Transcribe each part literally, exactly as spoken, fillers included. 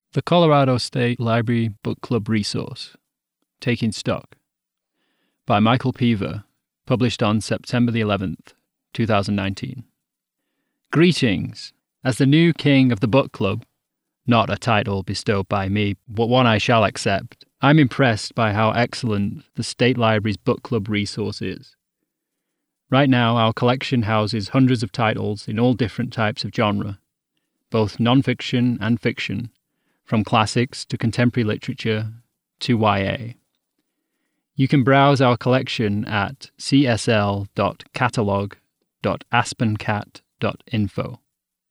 The Colorado State Library Book Club Resource, Taking Stock, by Michael Peaver, published on September the eleventh, two thousand nineteen. Greetings! As the new king of the book club, not a title bestowed by me, but one I shall accept, I'm impressed by how excellent the State Library's book club resource is. Right now, our collection houses hundreds of titles in all different types of genre, both non-fiction and fiction, from classics to contemporary literature to Y A. You can browse our collection at c s l dot catalog dot aspen cat dot info.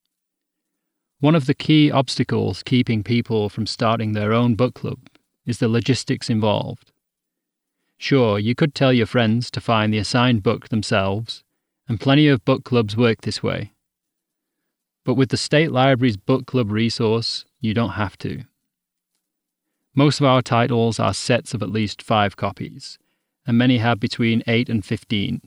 One of the key obstacles keeping people from starting their own book club is the logistics involved. Sure, you could tell your friends to find the assigned book themselves, and plenty of book clubs work this way. But with the State Library's book club resource, you don't have to. Most of our titles are sets of at least five copies, and many have between eight and fifteen.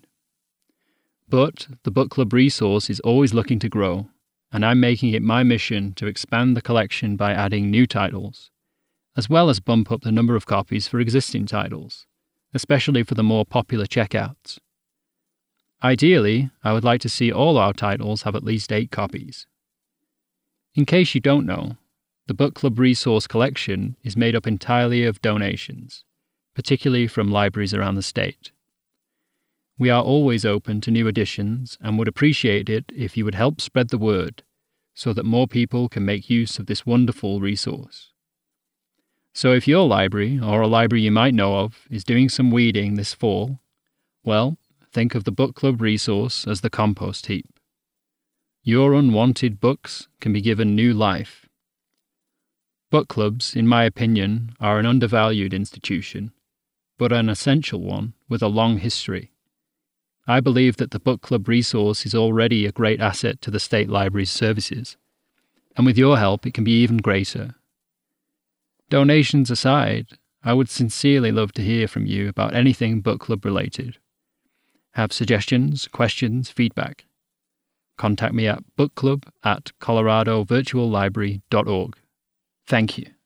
But the book club resource is always looking to grow, and I'm making it my mission to expand the collection by adding new titles, as well as bump up the number of copies for existing titles, especially for the more popular checkouts. Ideally, I would like to see all our titles have at least eight copies. In case you don't know, the Book Club Resource Collection is made up entirely of donations, particularly from libraries around the state. We are always open to new additions and would appreciate it if you would help spread the word so that more people can make use of this wonderful resource. So if your library, or a library you might know of, is doing some weeding this fall, well, think of the Book Club Resource as the compost heap. Your unwanted books can be given new life. Book clubs, in my opinion, are an undervalued institution, but an essential one with a long history. I believe that the Book Club Resource is already a great asset to the State Library's services, and with your help it can be even greater. Donations aside, I would sincerely love to hear from you about anything book club related. Have suggestions, questions, feedback? Contact me at bookclub at colorado virtual library dot org. Thank you.